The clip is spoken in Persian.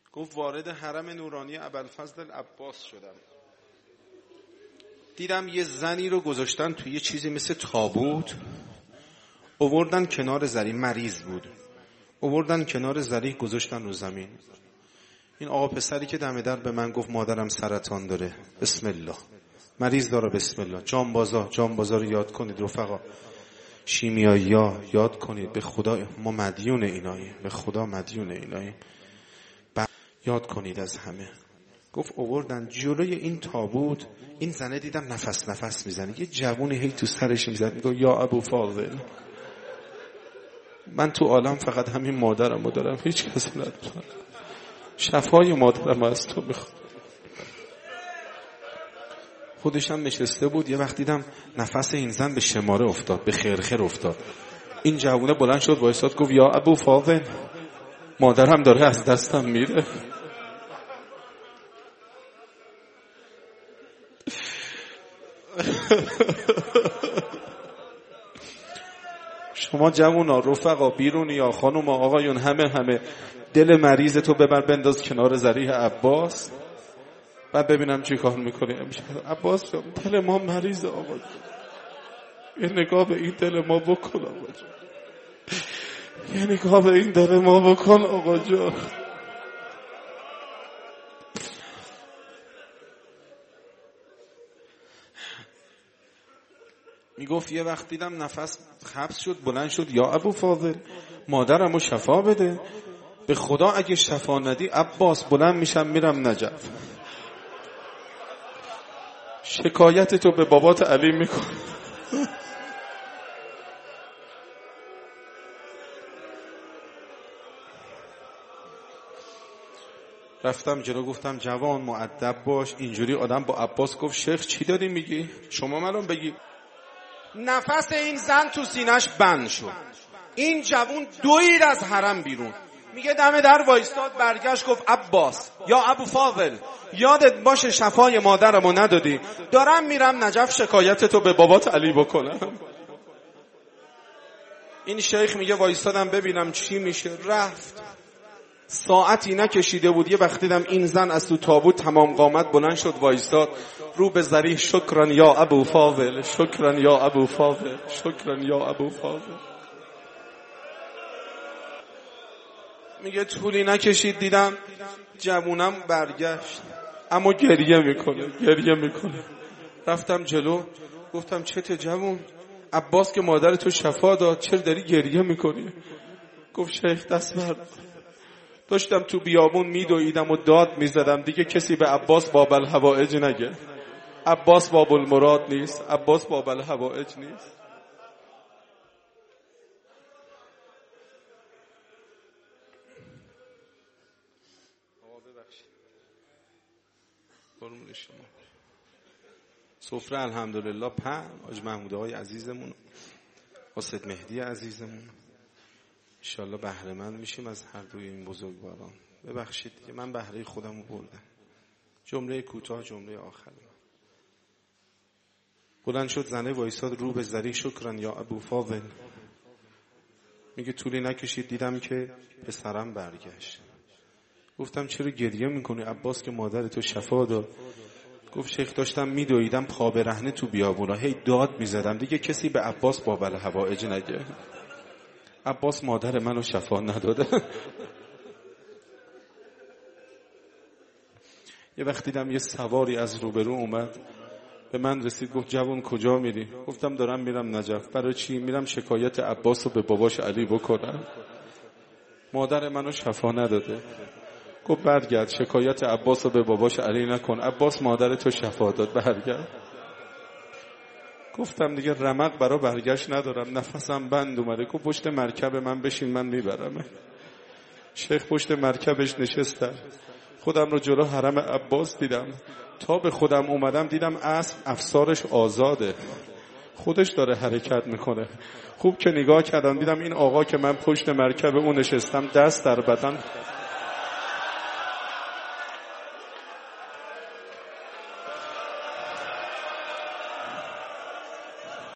گفت وارد حرم نورانی ابوالفضل عباس شدم، دیدم یه زنی رو گذاشتن توی یه چیزی مثل تابوت، آوردن کنار زری، مریض بود، آوردن کنار زری گذاشتن رو زمین. این آقا پسری که دم در به من گفت مادرم سرطان داره، بسم الله، مریض داره، بسم الله. جانبازا رو یاد کنید رفقا، شیمیایی ها یاد کنید، به خدا ما مدیون ایناییم، به خدا مدیون ایناییم، یاد کنید از همه. گفت آوردن جلوی این تابوت، این زنه دیدم نفس میزنه، یه جوونی هی تو سرش میزد، میگه یا ابو فاضل، من تو عالم فقط همین مادرمو دارم، هیچ کس ندارم، شفای مادرم از تو میخوام. خودش هم نشسته بود، یه وقت دیدم نفس این زن به شماره افتاد، به خرخر افتاد. این جوونه بلند شد وایساد، گفت یا ابو فاضل، مادرم داره از دستم میره. شما جوونا رفقا بیرونی یا خانم آقایون همه دل مریض تو ببر بنداز کنار ذریح عباس، بعد ببینم چی کار میکنی. عباس دل ما مریض آقا، یه نگاه به این دل ما بکن آقا جان، یه نگاه به این دل ما بکن آقا جان. میگفت یه وقت دیدم نفس حبس شد، بلند شد، یا ابو فاضل، مادرمو شفا بده، به خدا اگه شفا ندی عباس بلند میشم میرم نجف، شکایت تو به بابات علی میکن. رفتم جلو، گفتم جوان مؤدب باش، اینجوری آدم با عباس گفت شیخ چی داری میگی؟ شما منو بگی. نفس این زن تو سینش بند شد، این جوون دوید از حرم بیرون، میگه دم در وایستاد، برگشت گفت عباس یا ابو فاضل، یادت باشه شفای مادرمو ندادی، دارم میرم نجف شکایت تو به بابات علی بکنم. این شیخ میگه وایستادم ببینم چی میشه. رفت، ساعتی نکشیده بود، یه وقت دیدم این زن از تو تابوت تمام قامت بلند شد وایستاد، رو به ذریح، شکرن یا ابو فاضل، شکرن یا ابو فاضل، شکرن یا ابو فاضل. میگه طولی نکشید دیدم جوونم برگشت، اما گریه میکنه. رفتم جلو، گفتم چته جوون؟ عباس که مادر تو شفا داد، چرا داری گریه میکنی؟ گفت شیخ دست بر، داشتم تو بیابون میدویدم و داد میزدم، دیگه کسی به عباس باب الحوائج نگه، عباس باب المراد نیست، عباس باب الحوائج نیست. سفره الحمدلله حاج محمود آقای عزیزمون، حسید مهدی عزیزمون، انشالله بهره مند میشیم از هر دوی این بزرگواران. ببخشید که من بهره خودمو بردم. جمله کوتاه، جمله آخر. بلند شد زنه وایساد، رو به ذریح، شکرن یا ابو فاضل. میگه طولی نکشید دیدم که پسرم برگشت. گفتم چرا گریه میکنی؟ عباس که مادر تو شفا داد. گفت شیخ داشتم میدویدم پا برهنه تو بیابونا، هی داد میزدم، دیگه کسی به عباس باب الحوائج نگه، عباس مادر منو شفا نداده. یه وقت دیدم یه سواری از روبرو اومد به من رسید، گفت جوان کجا میری؟ گفتم دارم میرم نجف. برای چی؟ میرم شکایت عباس رو به باباش علی بکنم، مادر منو شفا نداده. گفت برگرد شکایت عباس رو به باباش علی نکن، عباس مادر تو شفا داد، برگرد. گفتم دیگه رمق برا برگشت ندارم، نفسم بند اومده. گفت پشت مرکب من بشین من میبرم. شیخ پشت مرکبش نشستم، خودم رو جلو حرم عباس دیدم، تا به خودم اومدم دیدم اسب افسارش آزاده، خودش داره حرکت میکنه. خوب که نگاه کردم دیدم این آقا که من پشت مرکب اون نشستم دست در بدن